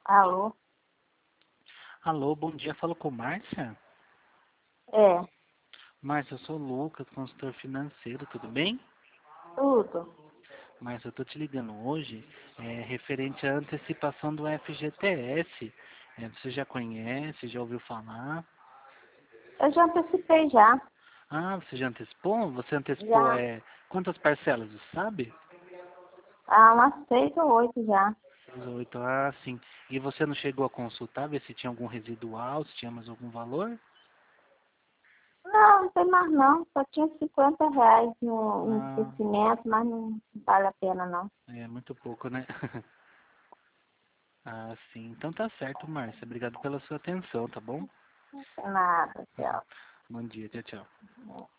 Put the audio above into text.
Alô? Alô, bom dia, falo com Márcia. É, Márcia, eu sou o Lucas, consultor financeiro, tudo bem? tudo. Márcia, eu tô te ligando hoje, referente à antecipação do FGTS. Você já conhece, já ouviu falar? Eu já antecipei já. Ah, você já antecipou? Você antecipou, Já quantas parcelas, você sabe? há umas 6 ou 8 já. 18, ah, sim. E você não chegou a consultar, ver se tinha algum residual, se tinha mais algum valor? Não, não tem mais não. Só tinha R$ 50 no Ah, esquecimento, mas não vale a pena não. é muito pouco, né? Ah, sim. Então tá certo, Márcia. Obrigado pela sua atenção, tá bom? Não tem nada, tchau. Bom dia, tchau, tchau.